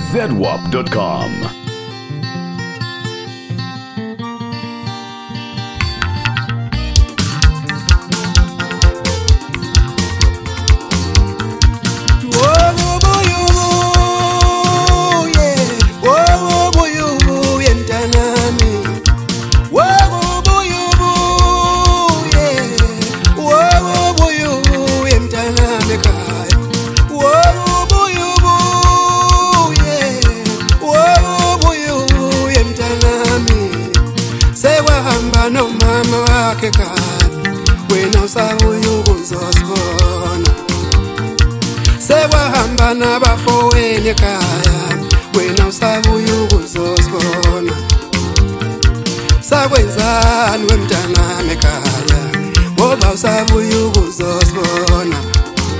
ZWAP.com. No mama wake kaya wena usabuyukuzosibona sewahamba nabafowenu ekhaya wena usabuyukuzosibona sakwenzani wemntanami ekhaya ngoba usabuyukuzosibona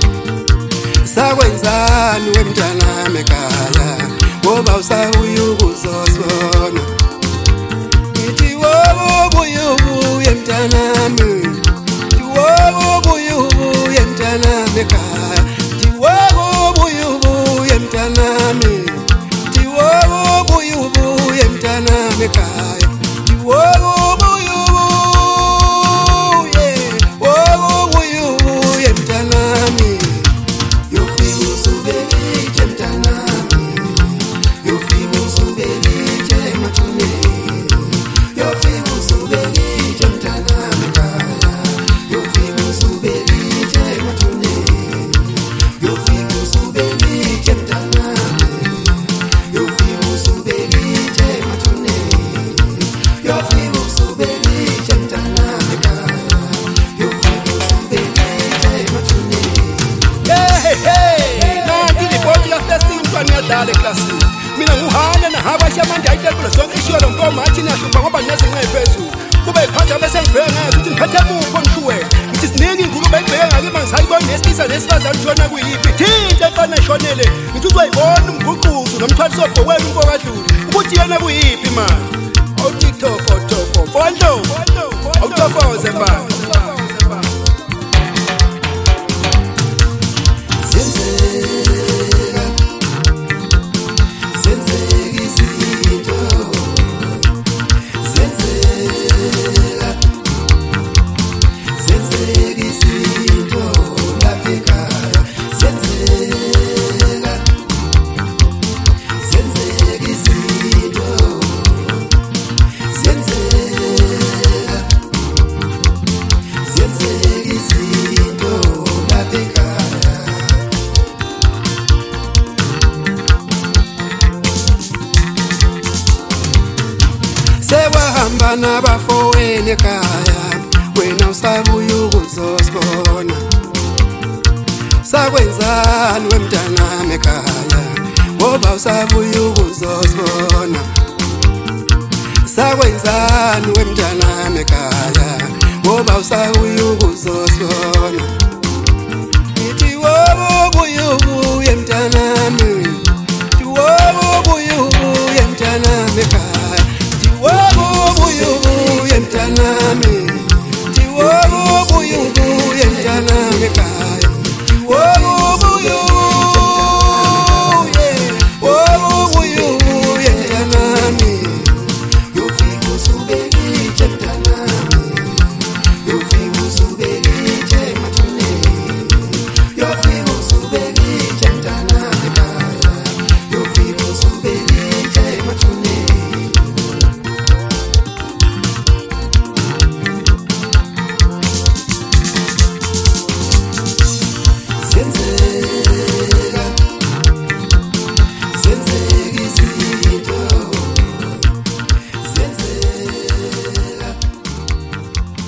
sakwenzani wemntanami ekhaya ngoba usabuyukuzosibona mina nguhana nahabasha manje ayitekulo zonke ishiyo lo nkomo athi niyahlupa ngoba nezinqa ephezulu kube iphanja bese ngibheka ngayo ukuthi ngiphethe mupho ngishuwe ngithi siningi ingulube engibheke ngake mangisayibona nesilisa nesifazane shona kuyiphi thinta efana eshonele ngithi uzoyibona umguquzo nomthwaliso obhokweni umfokadluli ukuthi yena kuyiphi manje awuTikTok otofo fondo awutofoze manje sewahamba nabafowenu ekhaya wena usabuyukuzosibona sakwenzani wemntanami ekhaya ngoba usabuyukuzosibona sakwenzani wemntanami ekhaya ngoba usabuyukuzosibona ngithi wobuye mntanami ngithi wobuye mntanami ekhaya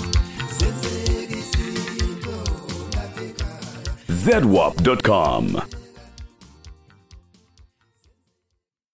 ZWAP.com.